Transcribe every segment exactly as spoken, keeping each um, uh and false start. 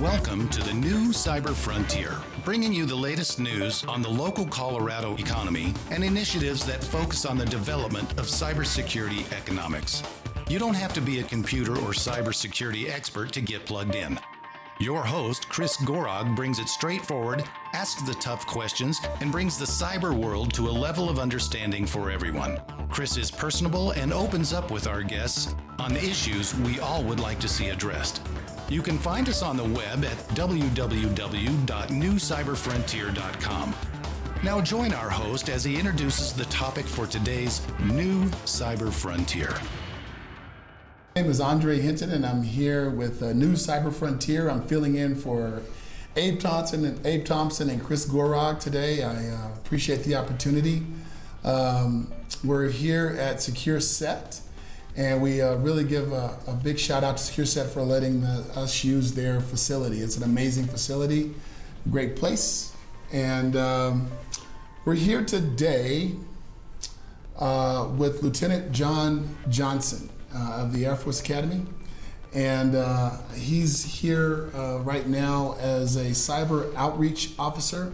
Welcome to the new Cyber Frontier, bringing you the latest news on the local Colorado economy and initiatives that focus on the development of cybersecurity economics. You don't have to be a computer or cybersecurity expert to get plugged in. Your host, Chris Gorog, brings it straightforward, asks the tough questions, and brings the cyber world to a level of understanding for everyone. Chris is personable and opens up with our guests on issues we all would like to see addressed. You can find us on the web at w w w dot new cyber frontier dot com. Now join our host as he introduces the topic for today's new Cyber Frontier. My name is Andre Hinton, and I'm here with a new Cyber Frontier. I'm filling in for Abe Thompson and Abe Thompson and Chris Gorog today. I uh, appreciate the opportunity. Um, we're here at Secure Set, and we uh, really give a, a big shout out to Secure Set for letting the, us use their facility. It's an amazing facility, great place, and um, we're here today uh, with Lieutenant John Johnson. Uh, of the Air Force Academy, and uh, he's here uh, right now as a cyber outreach officer,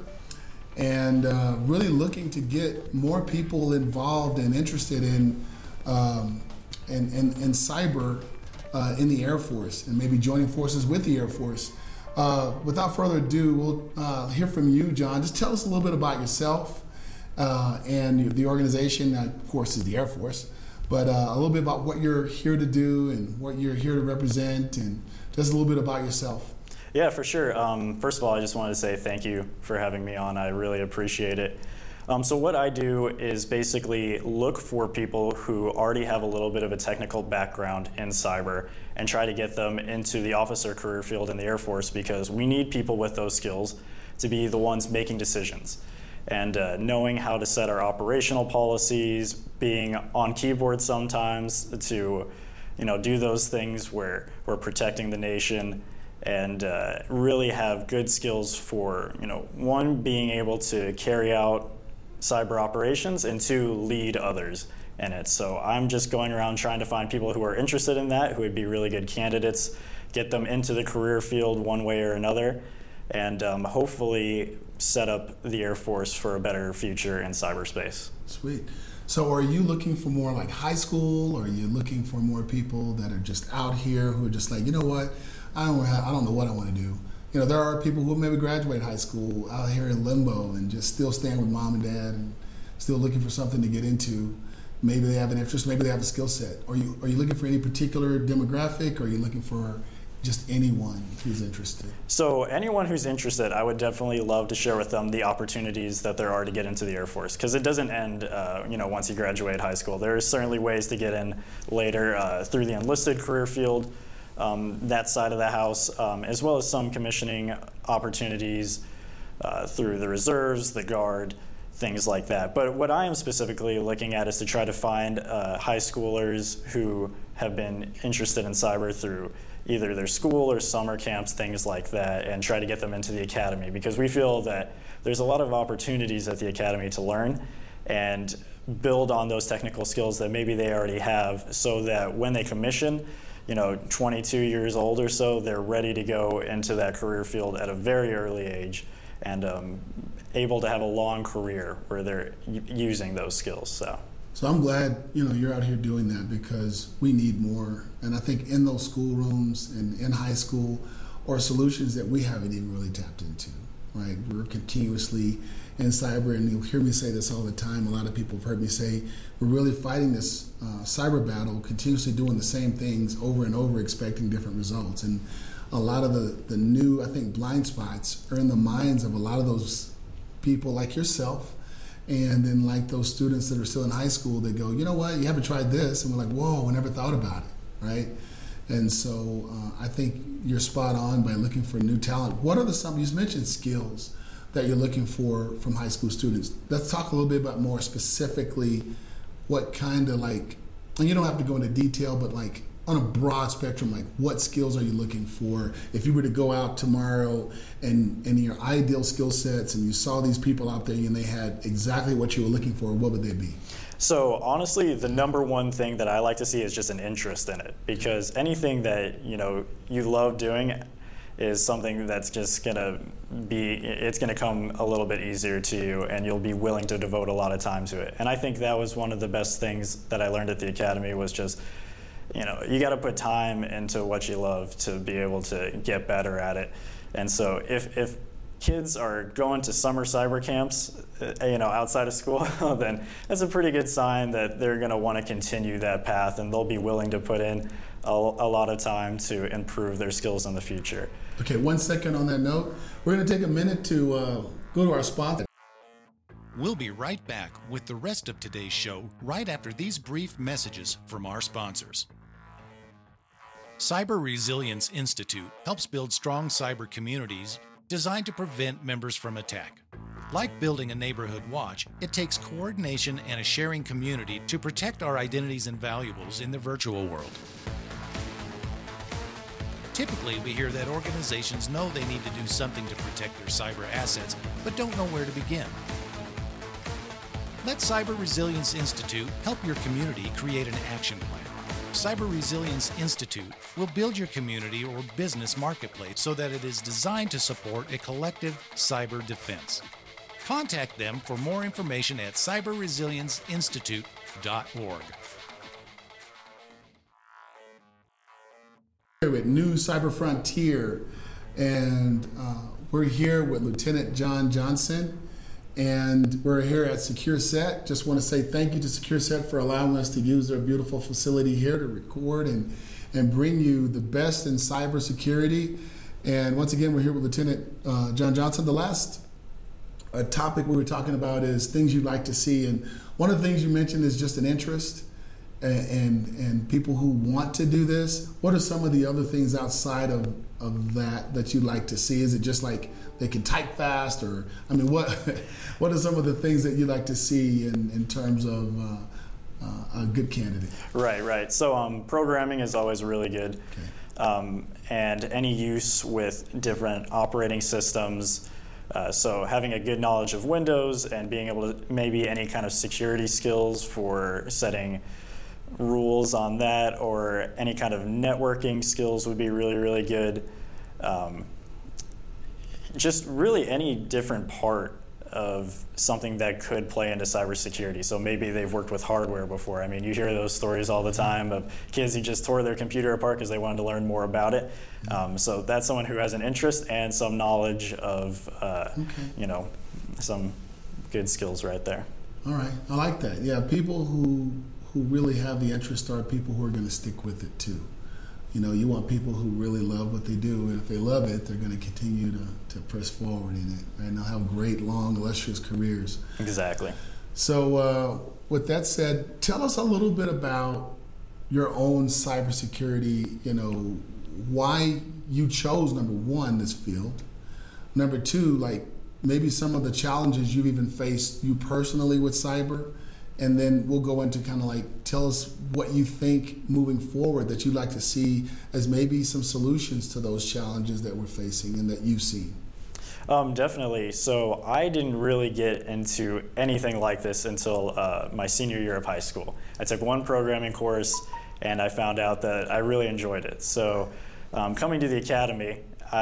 and uh, really looking to get more people involved and interested in um, in, in, in cyber uh, in the Air Force, and maybe joining forces with the Air Force. Uh, without further ado, we'll uh, hear from you, John. Just tell us a little bit about yourself uh, and the organization that, of course, is the Air Force. But uh, a little bit about what you're here to do and what you're here to represent, and just a little bit about yourself. Yeah, for sure. Um, first of all, I just wanted to say thank you for having me on. I really appreciate it. Um, so what I do is basically look for people who already have a little bit of a technical background in cyber and try to get them into the officer career field in the Air Force, because we need people with those skills to be the ones making decisions. And uh, knowing how to set our operational policies, being on keyboard sometimes to, you know, do those things where we're protecting the nation, and uh, really have good skills for, you know, one, being able to carry out cyber operations, and two, lead others in it. So I'm just going around trying to find people who are interested in that, who would be really good candidates, get them into the career field one way or another, and um, hopefully set up the Air Force for a better future in cyberspace. Sweet. So are you looking for more like high school, or are you looking for more people that are just out here who are just like, you know what, I don't have, I don't know what I want to do. You know, there are people who maybe graduate high school out here in limbo and just still staying with mom and dad and still looking for something to get into. Maybe they have an interest, maybe they have a skill set. Are you, are you looking for any particular demographic, or are you looking for just anyone who's interested? So anyone who's interested, I would definitely love to share with them the opportunities that there are to get into the Air Force, because it doesn't end uh, you know, once you graduate high school. There are certainly ways to get in later uh, through the enlisted career field, um, that side of the house, um, as well as some commissioning opportunities uh, through the reserves, the Guard, things like that. But what I am specifically looking at is to try to find uh, high schoolers who have been interested in cyber through either their school or summer camps, things like that, and try to get them into the academy, because we feel that there's a lot of opportunities at the academy to learn and build on those technical skills that maybe they already have, so that when they commission, you know, twenty-two years old or so, they're ready to go into that career field at a very early age, and um, able to have a long career where they're using those skills. So. So I'm glad, you know, you're out here doing that, because we need more. And I think in those schoolrooms and in high school are solutions that we haven't even really tapped into, right? We're continuously in cyber, and you'll hear me say this all the time. A lot of people have heard me say, we're really fighting this uh, cyber battle, continuously doing the same things over and over, expecting different results. And a lot of the, the new, I think, blind spots are in the minds of a lot of those people like yourself, and then like those students that are still in high school that go, you know what, you haven't tried this, and we're like, whoa, I never thought about it, right? And so uh, I think you're spot on by looking for new talent. What are the some, you mentioned skills that you're looking for from high school students. Let's talk a little bit about more specifically what kind of like, and you don't have to go into detail, but like on a broad spectrum, like what skills are you looking for? If you were to go out tomorrow and in your ideal skill sets and you saw these people out there and they had exactly what you were looking for, what would they be? So honestly, the number one thing that I like to see is just an interest in it, because anything that, you know, you love doing is something that's just going to be, it's going to come a little bit easier to you, and you'll be willing to devote a lot of time to it. And I think that was one of the best things that I learned at the Academy was just, you know, you got to put time into what you love to be able to get better at it. And so if, if kids are going to summer cyber camps, you know, outside of school, then that's a pretty good sign that they're going to want to continue that path, and they'll be willing to put in a, a lot of time to improve their skills in the future. Okay, one second on that note. We're going to take a minute to uh, go to our sponsor. We'll be right back with the rest of today's show right after these brief messages from our sponsors. Cyber Resilience Institute helps build strong cyber communities designed to prevent members from attack. Like building a neighborhood watch, it takes coordination and a sharing community to protect our identities and valuables in the virtual world. Typically, we hear that organizations know they need to do something to protect their cyber assets, but don't know where to begin. Let Cyber Resilience Institute help your community create an action plan. Cyber Resilience Institute will build your community or business marketplace so that it is designed to support a collective cyber defense. Contact them for more information at cyber resilience institute dot org. With New Cyber Frontier, and uh, we're here with Lieutenant John Johnson, and we're here at SecureSet. Just want to say thank you to SecureSet for allowing us to use their beautiful facility here to record and, and bring you the best in cybersecurity. And once again, we're here with Lieutenant uh, John Johnson. The last uh, topic we were talking about is things you'd like to see, and one of the things you mentioned is just an interest. And, and people who want to do this, what are some of the other things outside of, of that that you'd like to see? Is it just like they can type fast, or I mean, what what are some of the things that you'd like to see in, in terms of uh, uh, a good candidate? Right, right. So um, programming is always really good, okay. um, and any use with different operating systems. Uh, so having a good knowledge of Windows and being able to maybe any kind of security skills for setting rules on that, or any kind of networking skills would be really, really good. Um, just really any different part of something that could play into cybersecurity. So maybe they've worked with hardware before. I mean, you hear those stories all the time of kids who just tore their computer apart because they wanted to learn more about it. Um, so that's someone who has an interest and some knowledge of, uh, okay. you know, some good skills right there. All right, I like that. Yeah, people who who really have the interest are people who are going to stick with it too. You know, you want people who really love what they do, and if they love it, they're going to continue to, to press forward in it, right? And they'll have great, long, illustrious careers. Exactly. So uh, with that said, tell us a little bit about your own cybersecurity, you know, why you chose, number one, this field. Number two, like maybe some of the challenges you've even faced you personally with cyber. And then we'll go into kind of like, tell us what you think moving forward that you'd like to see as maybe some solutions to those challenges that we're facing and that you've seen. Um, definitely. So I didn't really get into anything like this until uh, my senior year of high school. I took one programming course and I found out that I really enjoyed it. So um, coming to the academy,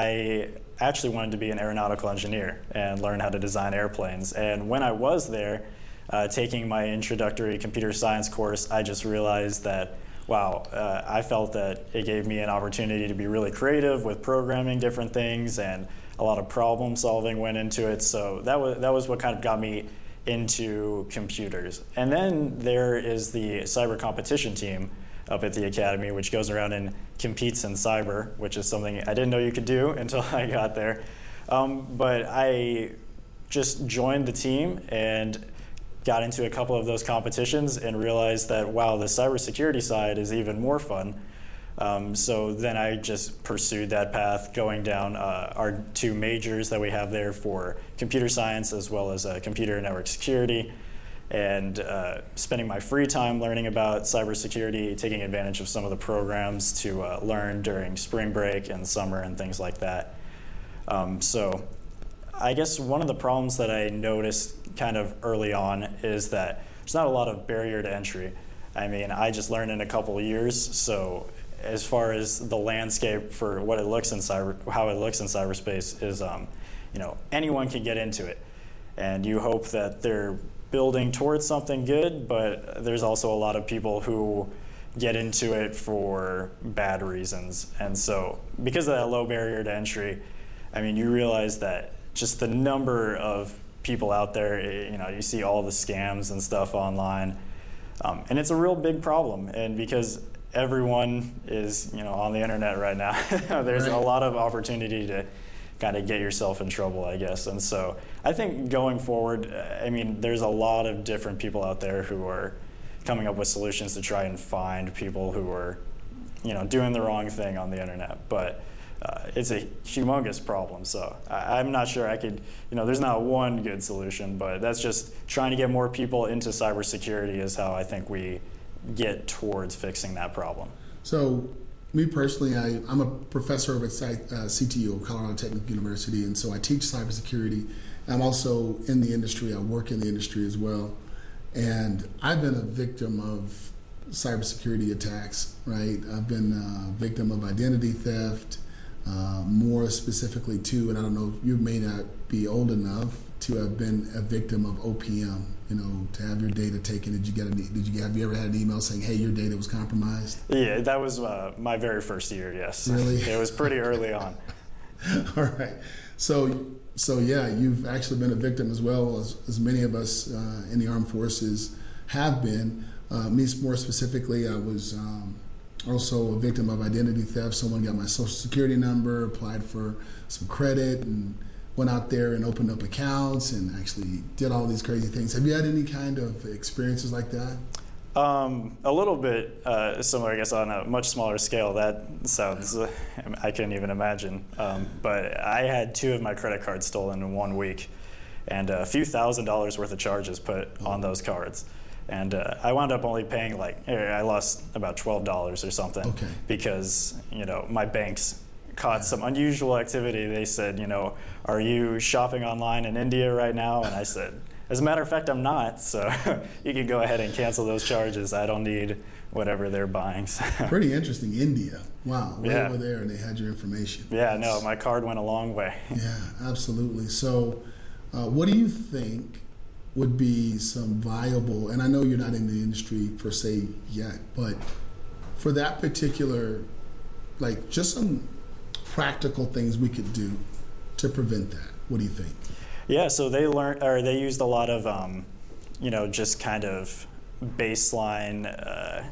I actually wanted to be an aeronautical engineer and learn how to design airplanes. And when I was there, Uh, taking my introductory computer science course, I just realized that, wow, uh, I felt that it gave me an opportunity to be really creative with programming different things, and a lot of problem solving went into it. So that was, that was what kind of got me into computers. And then there is the cyber competition team up at the academy, which goes around and competes in cyber, which is something I didn't know you could do until I got there. Um, but I just joined the team and got into a couple of those competitions and realized that, wow, the cybersecurity side is even more fun. Um, so then I just pursued that path, going down uh, our two majors that we have there for computer science as well as uh, computer and network security, and uh, spending my free time learning about cybersecurity, taking advantage of some of the programs to uh, learn during spring break and summer and things like that. Um, so I guess one of the problems that I noticed kind of early on is that there's not a lot of barrier to entry. I mean, I just learned in a couple of years, so as far as the landscape for what it looks in cyber, how it looks in cyberspace is, um, you know, anyone can get into it, and you hope that they're building towards something good, but there's also a lot of people who get into it for bad reasons. And so because of that low barrier to entry, I mean, you realize that just the number of people out there, you know, you see all the scams and stuff online, um, and it's a real big problem. And because everyone is, you know, on the internet right now, there's right. a lot of opportunity to kind of get yourself in trouble, I guess. And so I think going forward, I mean, there's a lot of different people out there who are coming up with solutions to try and find people who are, you know, doing the wrong thing on the internet. But uh, it's a humongous problem. So I, I'm not sure I could, you know, there's not one good solution, but that's just trying to get more people into cybersecurity is how I think we get towards fixing that problem. So me personally, I, I'm a professor over at uh, C T U, Colorado Technical University, and so I teach cybersecurity. I'm also in the industry. I work in the industry as well. And I've been a victim of cybersecurity attacks, right? I've been a victim of identity theft, uh, more specifically too, and I don't know, you may not be old enough to have been a victim of O P M, you know, to have your data taken. Did you get a, did you have you ever had an email saying, hey, your data was compromised? Yeah, that was uh, my very first year, yes. Really? It was pretty early on. All right. So, so yeah, you've actually been a victim as well as, as many of us uh, in the armed forces have been. Uh, me more specifically, I was um, also a victim of identity theft. Someone got my social security number, applied for some credit, and went out there and opened up accounts and actually did all these crazy things. Have you had any kind of experiences like that? Um, a little bit uh, similar, I guess, on a much smaller scale. That sounds, uh, I can't even imagine. Um, but I had two of my credit cards stolen in one week, and a few thousand dollars worth of charges put oh. on those cards. And uh, I wound up only paying like, I lost about twelve dollars or something okay. because, you know, my banks caught some unusual activity. They said, you know, are you shopping online in India right now? And I said, as a matter of fact, I'm not, so you can go ahead and cancel those charges. I don't need whatever they're buying. Pretty interesting. India. Wow. Way yeah. over there, and they had your information. Yeah, no, my card went a long way. Yeah, absolutely. So uh, what do you think would be some viable, and I know you're not in the industry per se yet, but for that particular, like just some practical things we could do to prevent that? What do you think? Yeah, so they learned, or they used a lot of, um, you know, just kind of baseline, uh,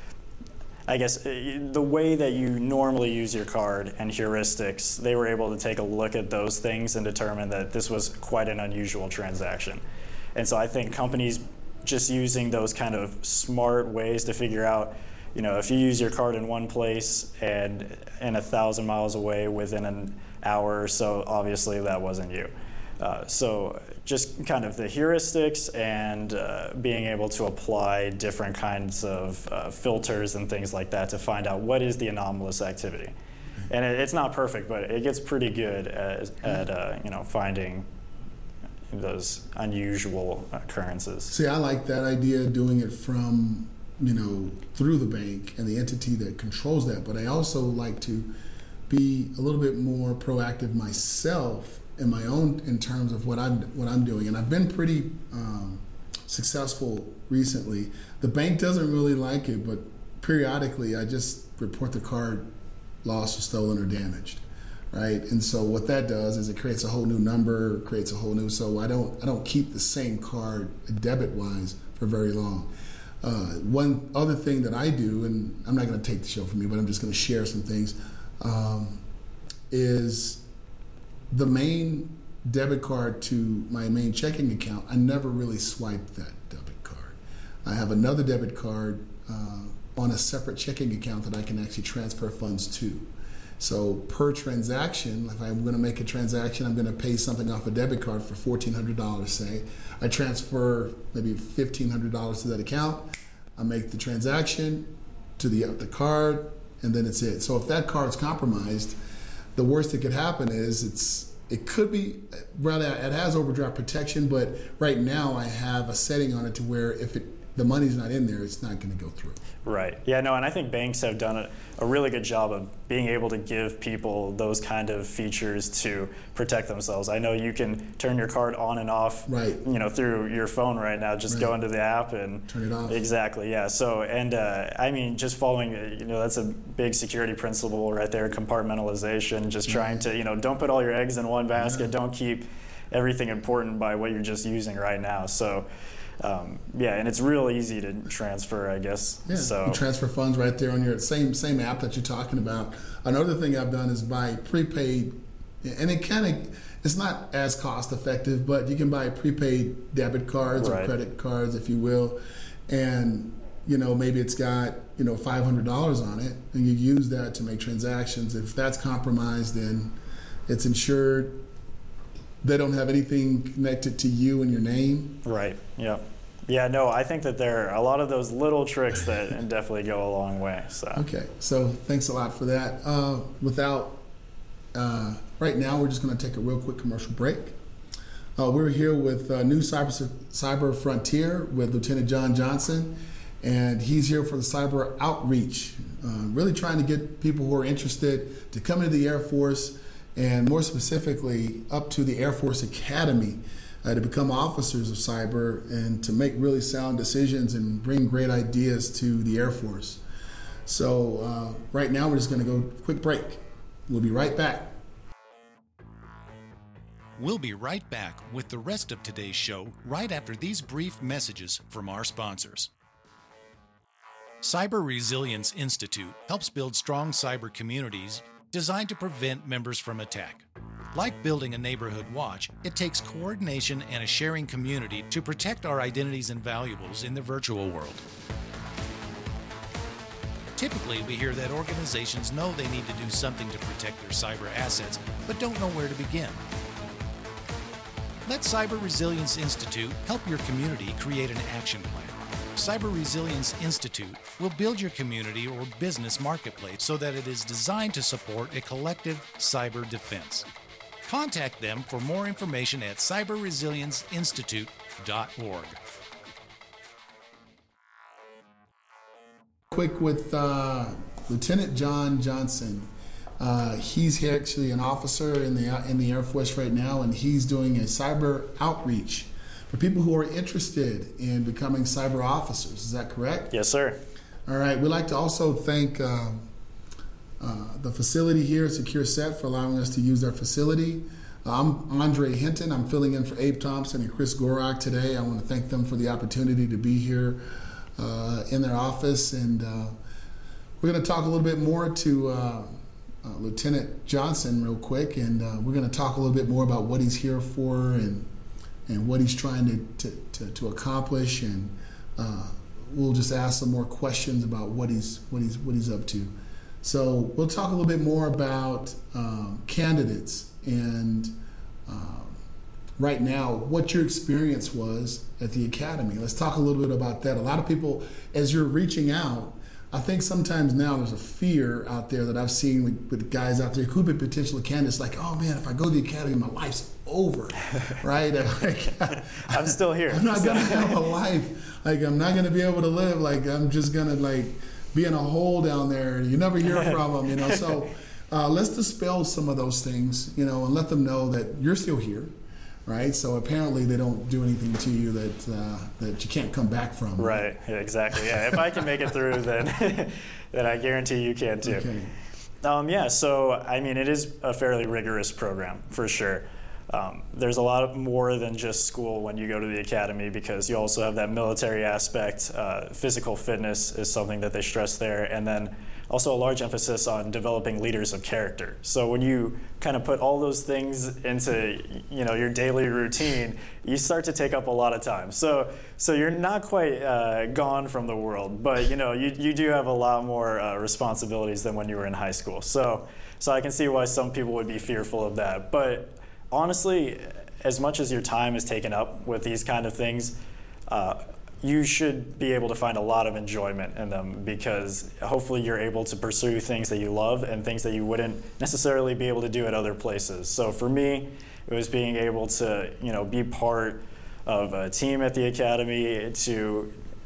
I guess, the way that you normally use your card and heuristics, they were able to take a look at those things and determine that this was quite an unusual transaction. And so I think companies just using those kind of smart ways to figure out, you know, if you use your card in one place and and a thousand miles away within an hour or so, obviously that wasn't you. Uh, so just kind of the heuristics and uh, being able to apply different kinds of uh, filters and things like that to find out what is the anomalous activity. And it, it's not perfect, but it gets pretty good at, at uh, you know, finding those unusual occurrences. See, I like that idea, doing it from, you know, through the bank and the entity that controls that. But I also like to be a little bit more proactive myself in my own, in terms of what I'm what I'm doing. And I've been pretty um, successful recently. The bank doesn't really like it, but periodically I just report the card lost or stolen or damaged. Right, and so what that does is it creates a whole new number, creates a whole new. So I don't, I don't keep the same card debit-wise for very long. Uh, one other thing that I do, and I'm not going to take the show from you, but I'm just going to share some things, um, is the main debit card to my main checking account. I never really swipe that debit card. I have another debit card uh, on a separate checking account that I can actually transfer funds to. So per transaction, if I'm going to make a transaction, I'm going to pay something off a debit card for fourteen hundred dollars, say. I transfer maybe fifteen hundred dollars to that account. I make the transaction to the, the card, and then it's it. So if that card's compromised, the worst that could happen is it's it could be, rather it has overdraft protection, but right now I have a setting on it to where if it the money's not in there, it's not going to go through. Right. Yeah, no, and I think banks have done a, a really good job of being able to give people those kind of features to protect themselves. I know you can turn your card on and off, right. you know, through your phone right now. Just right. go into the app and turn it off. Exactly. Yeah. So, and uh, I mean, just following, you know, that's a big security principle right there. Compartmentalization. Just trying right. to, you know, don't put all your eggs in one basket. Yeah. Don't keep everything important by what you're just using right now. So. Um, yeah, and it's real easy to transfer, I guess. Yeah, so you transfer funds right there on your same same app that you're talking about. Another thing I've done is buy prepaid, and it kind of it's not as cost effective, but you can buy prepaid debit cards right. or credit cards, if you will, and you know maybe it's got you know five hundred dollars on it, and you use that to make transactions. If that's compromised, then it's insured. They don't have anything connected to you and your name. Right. Yeah. Yeah. No, I think that there are a lot of those little tricks that definitely go a long way. So. Okay. So thanks a lot for that. Uh, without uh, right now, we're just going to take a real quick commercial break. Uh, we're here with uh, New Cyber Cyber Frontier with Lieutenant John Johnson, and he's here for the cyber outreach, uh, really trying to get people who are interested to come into the Air Force, and more specifically up to the Air Force Academy uh, to become officers of cyber and to make really sound decisions and bring great ideas to the Air Force. So uh, right now we're just going to go quick break. We'll be right back. We'll be right back with the rest of today's show right after these brief messages from our sponsors. Cyber Resilience Institute helps build strong cyber communities designed to prevent members from attack. Like building a neighborhood watch, it takes coordination and a sharing community to protect our identities and valuables in the virtual world. Typically, we hear that organizations know they need to do something to protect their cyber assets, but don't know where to begin. Let Cyber Resilience Institute help your community create an action plan. Cyber Resilience Institute will build your community or business marketplace so that it is designed to support a collective cyber defense. Contact them for more information at cyber resilience institute dot org. Quick with uh, Lieutenant John Johnson. Uh, he's actually an officer in the in the Air Force right now, and he's doing a cyber outreach for people who are interested in becoming cyber officers. Is that correct? Yes, sir. All right. We'd like to also thank uh, uh, the facility here at Secure Set for allowing us to use their facility. Uh, I'm Andre Hinton. I'm filling in for Abe Thompson and Chris Gorak today. I want to thank them for the opportunity to be here uh, in their office. And uh, we're going to talk a little bit more to uh, uh, Lieutenant Johnson real quick, and uh, we're going to talk a little bit more about what he's here for and and what he's trying to, to, to, to accomplish, and uh, we'll just ask some more questions about what he's what he's what he's up to. So we'll talk a little bit more about um, candidates and um, right now what your experience was at the academy. Let's talk a little bit about that. A lot of people, as you're reaching out, I think sometimes now there's a fear out there that I've seen with, with guys out there who could be potential candidates, like, oh man, if I go to the academy, my life's over, right? Like, I'm still here. I'm not so. gonna have a life. Like, I'm not gonna be able to live. Like, I'm just gonna like be in a hole down there. You never hear from them, you know. So uh, let's dispel some of those things, you know, and let them know that you're still here. Right, so apparently they don't do anything to you that uh, that you can't come back from. Right, yeah, exactly. Yeah, if I can make it through, then then I guarantee you can too. Okay. Um, yeah, so I mean, it is a fairly rigorous program for sure. Um, there's a lot more than just school when you go to the academy, because you also have that military aspect. Uh, physical fitness is something that they stress there, and then also a large emphasis on developing leaders of character. So when you kind of put all those things into, you know, your daily routine, you start to take up a lot of time. So so you're not quite uh, gone from the world, but you know, you, you do have a lot more uh, responsibilities than when you were in high school. So so I can see why some people would be fearful of that. But honestly, as much as your time is taken up with these kind of things, uh, you should be able to find a lot of enjoyment in them, because hopefully you're able to pursue things that you love and things that you wouldn't necessarily be able to do at other places. So for me, it was being able to, you know, be part of a team at the academy, to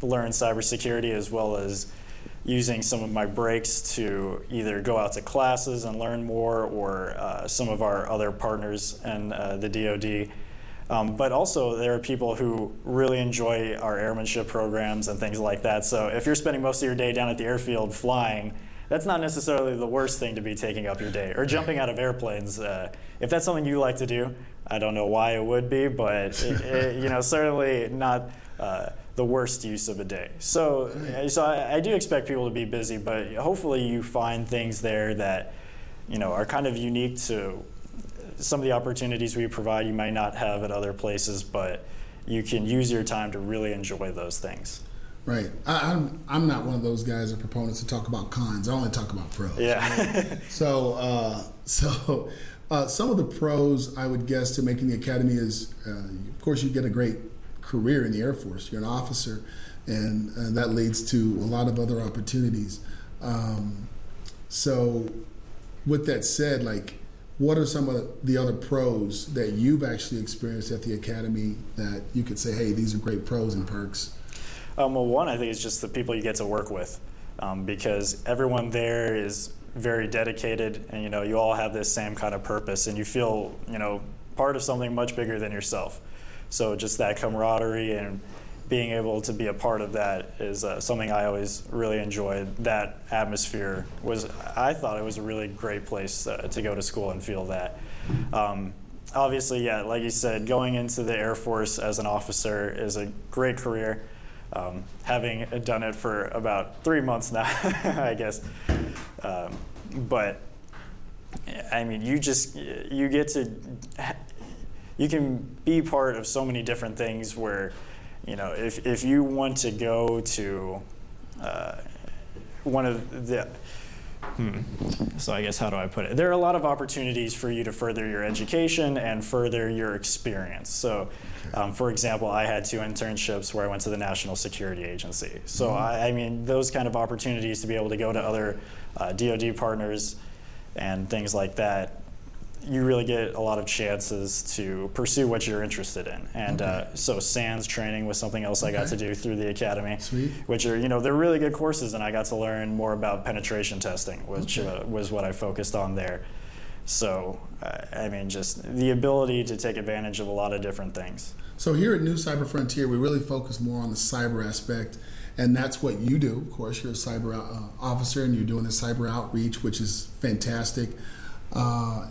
learn cybersecurity, as well as using some of my breaks to either go out to classes and learn more, or uh, some of our other partners in uh, the D O D. Um, but also, there are people who really enjoy our airmanship programs and things like that. So if you're spending most of your day down at the airfield flying, that's not necessarily the worst thing to be taking up your day. Or jumping out of airplanes. Uh, if that's something you like to do, I don't know why it would be, but it, it, you know, certainly not uh, the worst use of a day. So, so I, I do expect people to be busy, but hopefully you find things there that, you know, are kind of unique to some of the opportunities we provide. You might not have at other places, but you can use your time to really enjoy those things. Right. I, I'm I'm not one of those guys or proponents to talk about cons. I only talk about pros. Yeah. so uh, so uh, some of the pros, I would guess, to making the academy is, uh, of course, you get a great career in the Air Force. You're an officer, and uh, that leads to a lot of other opportunities. Um, so with that said, like, what are some of the other pros that you've actually experienced at the academy that you could say, hey, these are great pros and perks? Um, well, one, I think, is just the people you get to work with, um, because everyone there is very dedicated, and you know, you all have this same kind of purpose, and you feel, you know, part of something much bigger than yourself. So just that camaraderie and being able to be a part of that is uh, something I always really enjoyed. That atmosphere was, I thought it was a really great place uh, to go to school and feel that. Um, obviously, yeah, like you said, going into the Air Force as an officer is a great career. Um, having done it for about three months now, I guess. Um, but I mean, you just, you get to, you can be part of so many different things where, you know, if, if you want to go to uh, one of the, hmm, so I guess how do I put it? There are a lot of opportunities for you to further your education and further your experience. So, um, for example, I had two internships where I went to the National Security Agency. So, mm-hmm. I, I mean, those kind of opportunities to be able to go to other uh, D O D partners and things like that, you really get a lot of chances to pursue what you're interested in. And okay. uh, so SANS training was something else okay. I got to do through the academy. Sweet. Which are, you know, they're really good courses, and I got to learn more about penetration testing, which okay. uh, was what I focused on there. So, uh, I mean, just the ability to take advantage of a lot of different things. So here at New Cyber Frontier, we really focus more on the cyber aspect, and that's what you do. Of course, you're a cyber uh, officer, and you're doing the cyber outreach, which is fantastic. Uh,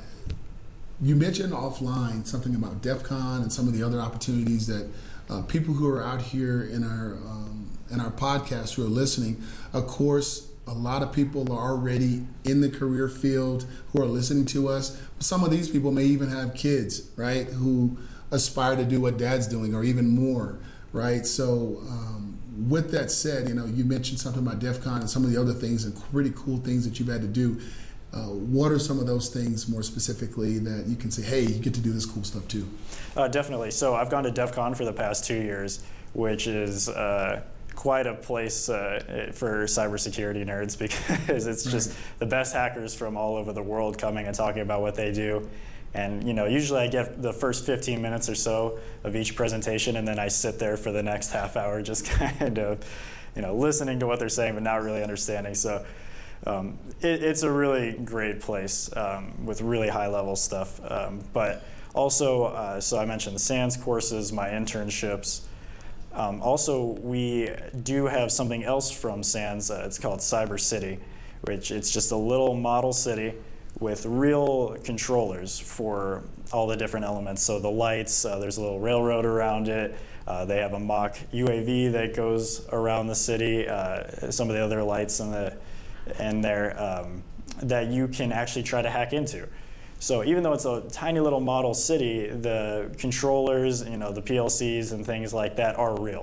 You mentioned offline something about DEF CON and some of the other opportunities that uh, people who are out here in our um, in our podcast who are listening. Of course, a lot of people are already in the career field who are listening to us. Some of these people may even have kids, right, who aspire to do what Dad's doing or even more, right? So um, with that said, you know, you mentioned something about DEF CON and some of the other things and pretty cool things that you've had to do. Uh, what are some of those things more specifically that you can say, hey, you get to do this cool stuff too? Uh, definitely. So I've gone to DEF CON for the past two years, which is uh, quite a place uh, for cybersecurity nerds, because it's just right. the best hackers from all over the world coming and talking about what they do. And you know, usually I get the first fifteen minutes or so of each presentation, and then I sit there for the next half hour just kind of, you know, listening to what they're saying but not really understanding. So. Um, it, it's a really great place um, with really high-level stuff. Um, but also, uh, so I mentioned the SANS courses, my internships. Um, also, we do have something else from SANS. Uh, it's called Cyber City, which it's just a little model city with real controllers for all the different elements. So the lights, uh, there's a little railroad around it. Uh, they have a mock U A V that goes around the city. Uh, some of the other lights in the and there um, that you can actually try to hack into. So even though it's a tiny little model city, the controllers, you know, the P L Cs and things like that are real.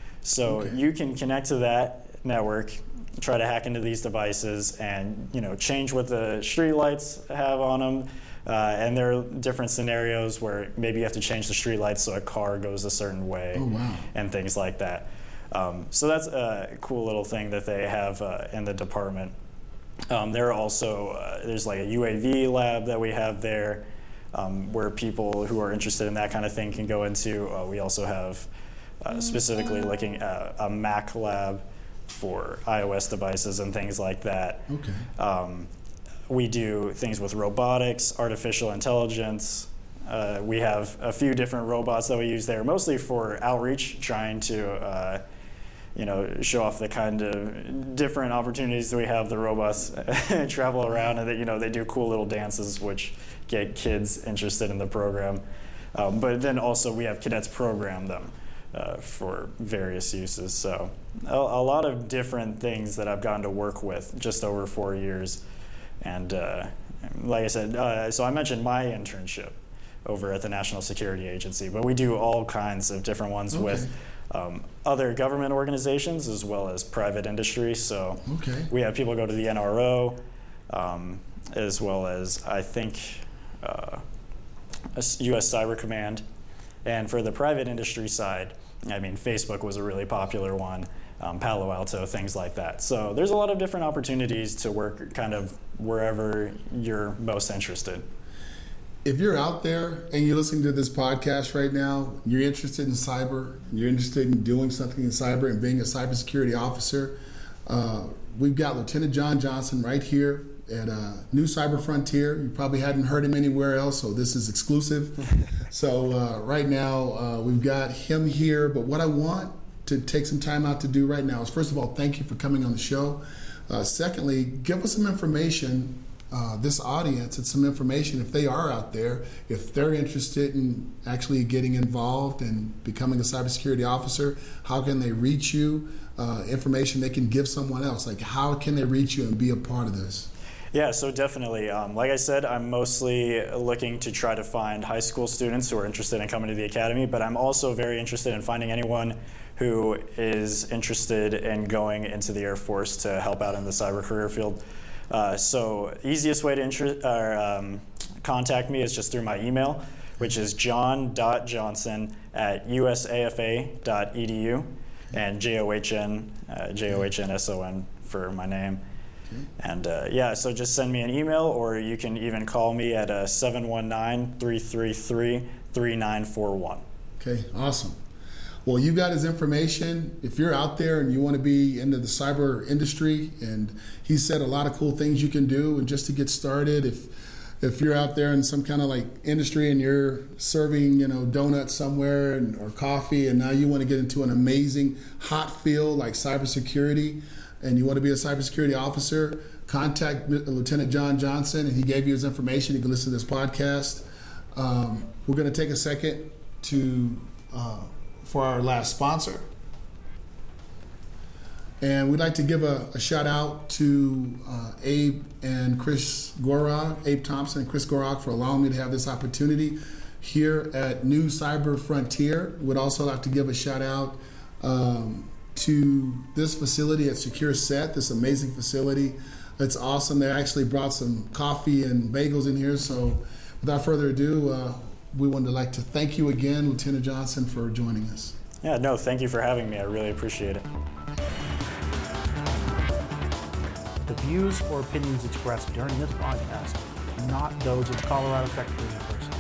So okay. you can connect to that network, try to hack into these devices, and you know, change what the street lights have on them. Uh, and there are different scenarios where maybe you have to change the street lights so a car goes a certain way, oh, wow. and things like that. Um, so that's a cool little thing that they have uh, in the department. Um, there are also, uh, there's like a U A V lab that we have there um, where people who are interested in that kind of thing can go into. Uh, we also have uh, specifically looking at a Mac lab for iOS devices and things like that. Okay. Um, we do things with robotics, artificial intelligence. Uh, we have a few different robots that we use there, mostly for outreach, trying to uh, you know, show off the kind of different opportunities that we have. The robots travel around, and that, you know, they do cool little dances, which get kids interested in the program. Um, but then also we have cadets program them uh, for various uses. So a, a lot of different things that I've gotten to work with just over four years. And uh, like I said, uh, so I mentioned my internship over at the National Security Agency, but we do all kinds of different ones okay. with um, other government organizations as well as private industry. So okay. we have people go to the N R O, um, as well as I think uh, U S Cyber Command. And for the private industry side, I mean, Facebook was a really popular one, um, Palo Alto, things like that. So there's a lot of different opportunities to work kind of wherever you're most interested. If you're out there and you're listening to this podcast right now, you're interested in cyber, you're interested in doing something in cyber and being a cybersecurity officer, uh, we've got Lieutenant John Johnson right here at uh, New Cyber Frontier. You probably hadn't heard him anywhere else, so this is exclusive. So uh, right now uh, we've got him here, but what I want to take some time out to do right now is, first of all, thank you for coming on the show. Uh, secondly, give us some information, uh, this audience, and some information if they are out there, if they're interested in actually getting involved and becoming a cybersecurity officer, how can they reach you? Uh, information they can give someone else, like how can they reach you and be a part of this? Yeah, so definitely. Um, like I said, I'm mostly looking to try to find high school students who are interested in coming to the academy, but I'm also very interested in finding anyone who is interested in going into the Air Force to help out in the cyber career field. Uh, so easiest way to inter- or, um, contact me is just through my email, which is john dot johnson at u s a f a dot e d u, and J O H N, uh, J O H N S O N for my name. Okay. And uh, yeah, so just send me an email, or you can even call me at uh, seven one nine, three three three, three nine four one. Okay, awesome. Well, you got his information. If you're out there and you want to be into the cyber industry, and he said a lot of cool things you can do, and just to get started, if if you're out there in some kind of like industry and you're serving, you know, donuts somewhere and, or coffee, and now you want to get into an amazing hot field like cybersecurity, and you want to be a cybersecurity officer, contact Lieutenant John Johnson, and he gave you his information. You can listen to this podcast. Um, we're going to take a second to uh, for our last sponsor. And we'd like to give a, a shout out to uh, Abe and Chris Gorok, Abe Thompson and Chris Gorok, for allowing me to have this opportunity here at New Cyber Frontier. We'd also like to give a shout out um, to this facility at Secure Set, this amazing facility. It's awesome. They actually brought some coffee and bagels in here. So without further ado, uh, we wanted to like to thank you again, Lieutenant Johnson, for joining us. Yeah, no, thank you for having me. I really appreciate it. The views or opinions expressed during this podcast are not those of Colorado Technical University.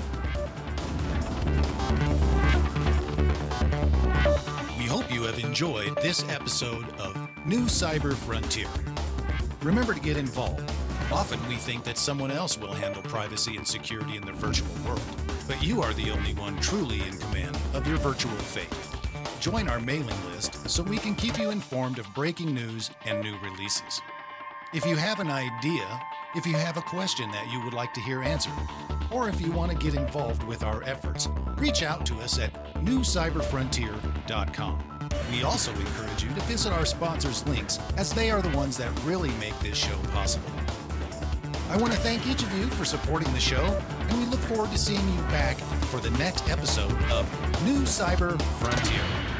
We hope you have enjoyed this episode of New Cyber Frontier. Remember to get involved. Often we think that someone else will handle privacy and security in the virtual world, but you are the only one truly in command of your virtual fate. Join our mailing list so we can keep you informed of breaking news and new releases. If you have an idea, if you have a question that you would like to hear answered, or if you want to get involved with our efforts, reach out to us at new cyber frontier dot com. We also encourage you to visit our sponsors' links, as they are the ones that really make this show possible. I want to thank each of you for supporting the show, and we look forward to seeing you back for the next episode of New Cyber Frontier.